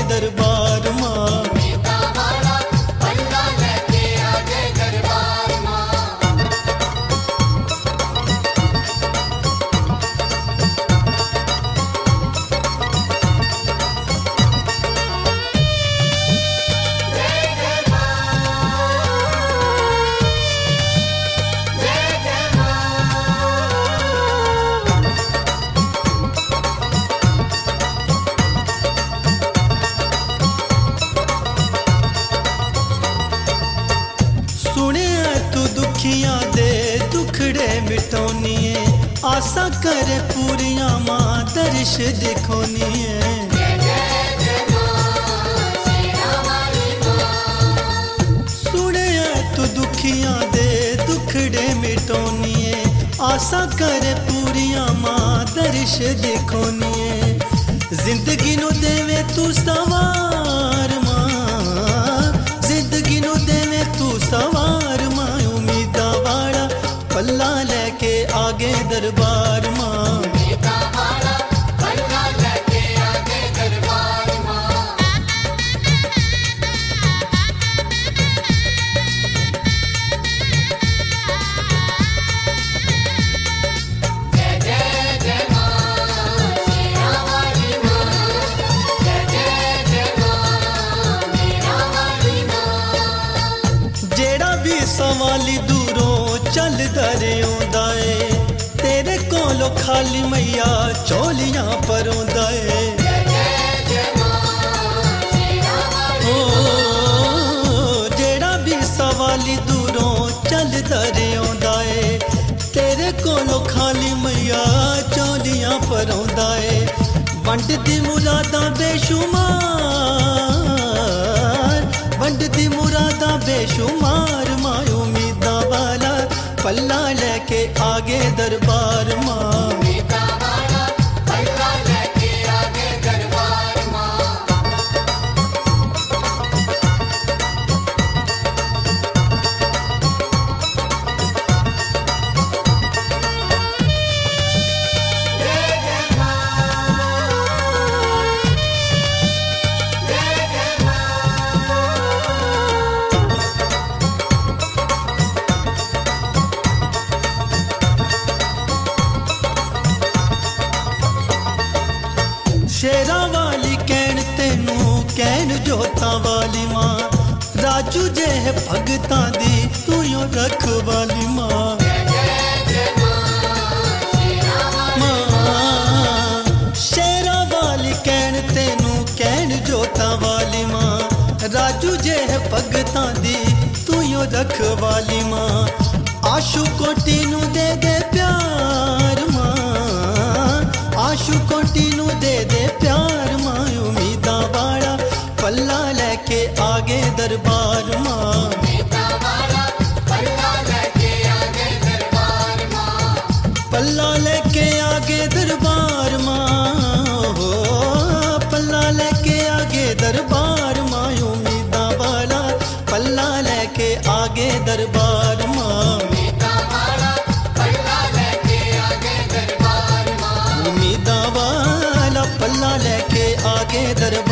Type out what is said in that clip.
दरबार मां। आशा करे पूरिया मां दर्श दिखोनिए। सुने तू दुखिया दे दुखड़े मिटोनिए। आशा करे पूरिया मां दर्श दिखोनिए। जिंदगी नु देवे तू सवार मां, जिंदगी नु देवे तू सवार मां। उम्मीदा वाला पल्ला लेके आगे दरबार मां। जेड़ा भी सवाली दूरों चल दरियोंदा है, तेरे कोलों खाली मैया चोलियां परोंदा है। जेड़ा भी सवाली दूरों चल दरियोंदा है, तेरे कोलों खाली मैया चोलियां परोंदा है। वंड दी मुरादा बेशुमार, वंड दी मुरादा बेशुमार मां। उम्मीदा वाला पल्ला लेके आगे दरबार मां। शेरा वाली कैन तेनू कैन जोता वाली मां। राजू जे है भगतां दी तू यो रखवाली मां। शेरा वाली कैन तेनू कैन जोता वाली मां। राजू जे है भगतां दी तू यो रखवाली मां। आशु कोटी नू दे दे प्यार मां, आशु कोटी नू दे दे प्यार मां। उम्मीदा वाला पल्ला लेके आगे दरबार मां। पल्ला लेके आगे दरबार मां, हो पल्ला लेके आगे दरबार मां। उम्मीदा वाला पल्ला लेके आगे दरबार मां। उम्मीदा वाला पल्ला लेके आगे दरबार।